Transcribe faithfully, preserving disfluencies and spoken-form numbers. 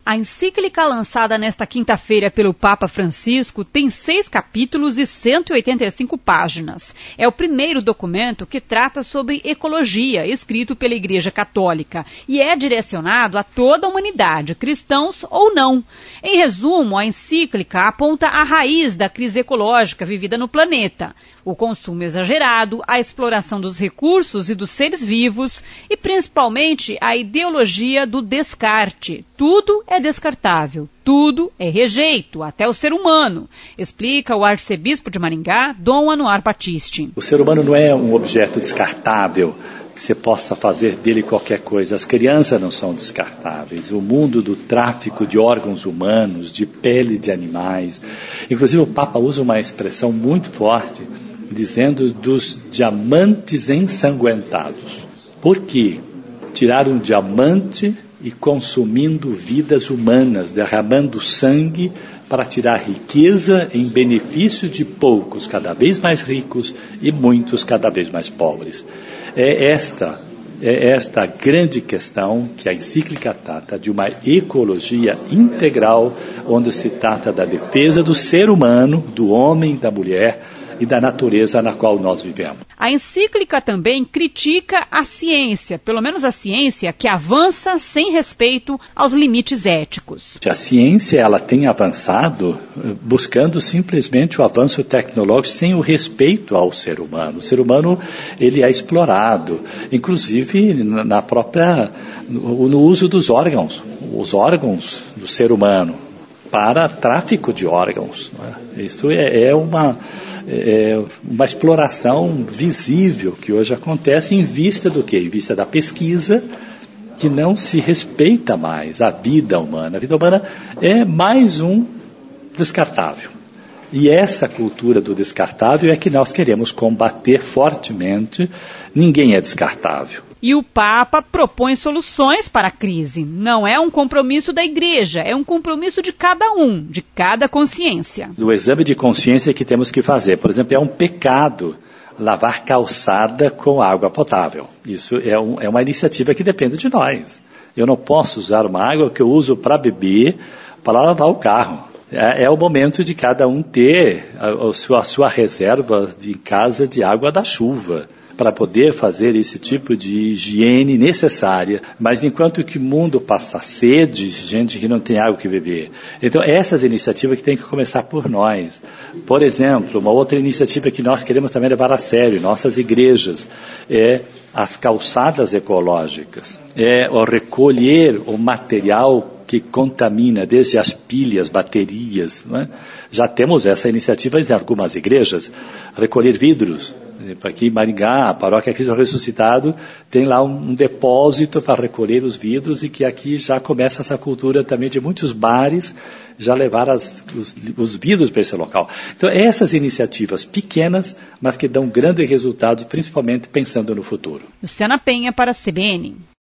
A encíclica lançada nesta quinta-feira pelo Papa Francisco tem seis capítulos e cento e oitenta e cinco páginas. É o primeiro documento que trata sobre ecologia, escrito pela Igreja Católica, e é direcionado a toda a humanidade, cristãos ou não. Em resumo, a encíclica aponta a raiz da crise ecológica vivida no planeta: o consumo exagerado, a exploração dos recursos e dos seres vivos e, principalmente, a ideologia do descarte. Tudo é descartável, tudo é rejeito, até o ser humano, explica o arcebispo de Maringá, Dom Anuar Batiste. O ser humano não é um objeto descartável, que você possa fazer dele qualquer coisa. As crianças não são descartáveis. O mundo do tráfico de órgãos humanos, de pele de animais. Inclusive o Papa usa uma expressão muito forte, dizendo dos diamantes ensanguentados. Por quê? Tirar um diamante e consumindo vidas humanas, derramando sangue para tirar riqueza em benefício de poucos cada vez mais ricos e muitos cada vez mais pobres. É esta, é esta grande questão que a encíclica trata, de uma ecologia integral, onde se trata da defesa do ser humano, do homem, da mulher e da natureza na qual nós vivemos. A encíclica também critica a ciência, pelo menos a ciência que avança sem respeito aos limites éticos. A ciência ela tem avançado buscando simplesmente o avanço tecnológico sem o respeito ao ser humano. O ser humano ele é explorado, inclusive na própria, no, no uso dos órgãos, os órgãos do ser humano para tráfico de órgãos. Isso é, é uma É uma exploração visível que hoje acontece em vista do quê? Em vista da pesquisa, que não se respeita mais a vida humana. A vida humana é mais um descartável. E essa cultura do descartável é que nós queremos combater fortemente. Ninguém é descartável. E o Papa propõe soluções para a crise. Não é um compromisso da Igreja, é um compromisso de cada um, de cada consciência. Do exame de consciência que temos que fazer. Por exemplo, é um pecado lavar calçada com água potável. Isso é, um, é uma iniciativa que depende de nós. Eu não posso usar uma água que eu uso para beber, para lavar o carro. É, é o momento de cada um ter a, a, sua, a sua reserva de casa de água da chuva, para poder fazer esse tipo de higiene necessária. Mas enquanto que o mundo passa sede, gente que não tem água que beber. Então essas iniciativas que tem que começar por nós. Por exemplo, uma outra iniciativa que nós queremos também levar a sério, nossas igrejas, é as calçadas ecológicas, é o recolher o material que contamina, desde as pilhas, baterias, não é? Já temos essa iniciativa em algumas igrejas, recolher vidros. Aqui em Maringá, a paróquia Cristo Ressuscitado tem lá um, um depósito para recolher os vidros, e que aqui já começa essa cultura também de muitos bares já levar as, os, os vidros para esse local. Então essas iniciativas pequenas, mas que dão grande resultado, principalmente pensando no futuro. Luciana Penha para a C B N.